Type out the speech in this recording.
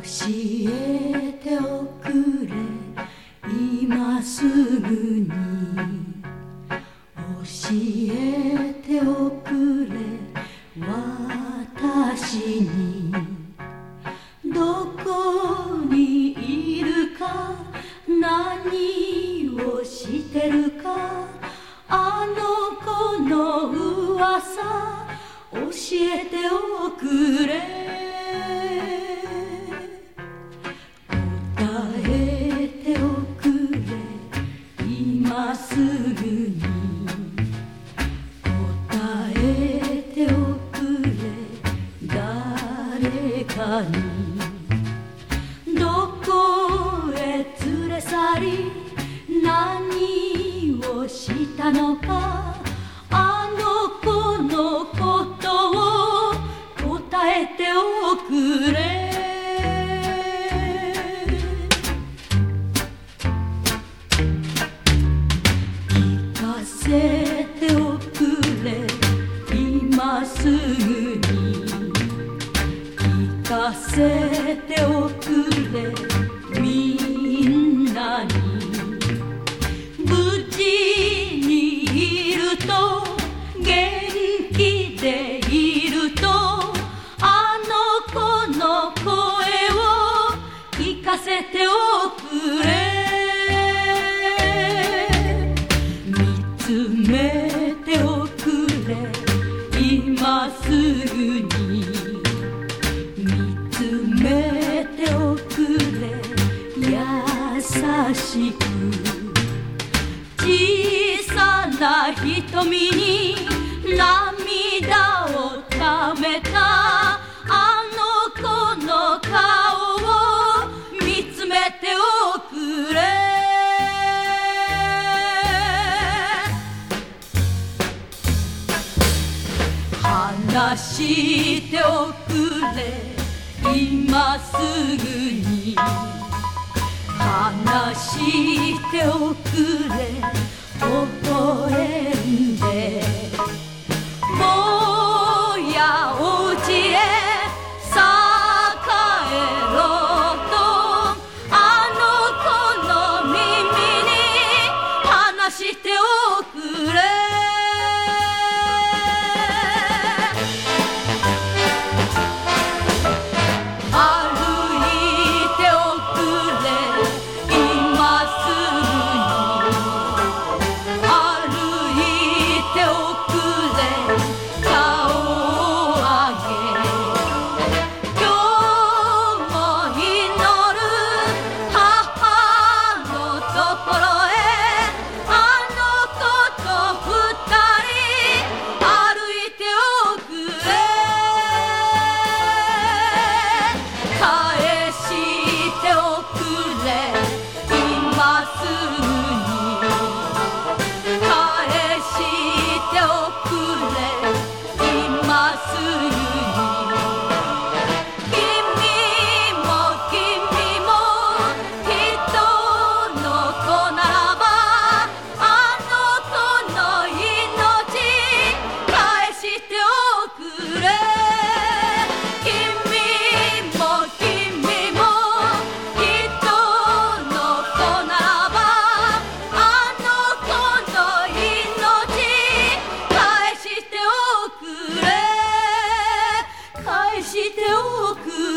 えておくれ今すぐに教えておくれ私にどこにいるか何をしてるかあの子の噂教えておくれ今すぐに答えておくれ誰かにどこへ連れ去り何をしたのかあの子のことを答えておくれ教えておくれ今すぐに聞かせておくれみんなに無事にいると元気でいるとあの子の声を聞かせておくれ見つめておくれ今すぐに見つめておくれ優しく小さな瞳に涙をためたあの子の顔を見つめておくれ話しておくれ今すぐに話しておくれ微笑んでもうやおうちへさ帰ろうとあの子の耳に話しておくれしておく